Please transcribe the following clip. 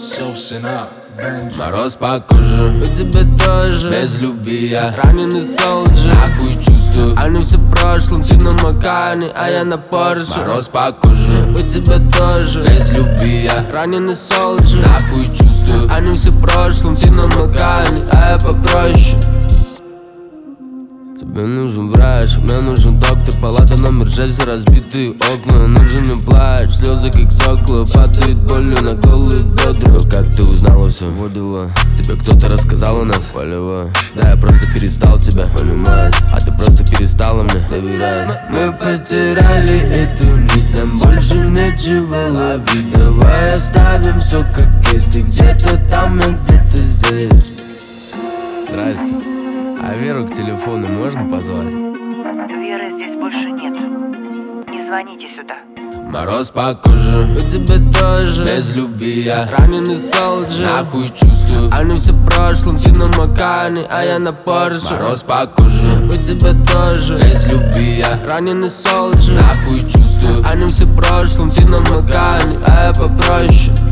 Мороз по коже, у тебя тоже. Без любви я раненый солджер. Нахуй чувствую, они все в прошлом. Ты на Макане, а я на Порше. Мороз по коже, у тебя тоже. Без любви я раненый солджер. Нахуй чувствую, они все в прошлом. Ты на Макане, а я попроще. Тебе нужен врач, мне нужен доктор. Палата номер 6, все разбитые окна. Нужен мне плач, слезы как сокола. Падает болью на голые бедра. Как ты узнала все? Вот дела. Тебе кто-то рассказал о нас? Полевой. Да, я просто перестал тебя понимать, а ты просто перестала мне доверять. Мы потеряли эту нить, нам больше нечего ловить. Давай оставим все как есть. Ты где-то там, я где-то здесь. Здрасте. А Веру к телефону можно позвать? Веры здесь больше нет. Не звоните сюда. Мороз по коже, у тебя тоже. Без любви я раненый солджер. Нахуй чувствую, они все в прошлом. Ты на Макане, а я на Порше. Мороз по коже, у тебя тоже. Без любви я раненый солджер. Нахуй чувствую, они все в прошлом. Ты на Макане, а я попроще.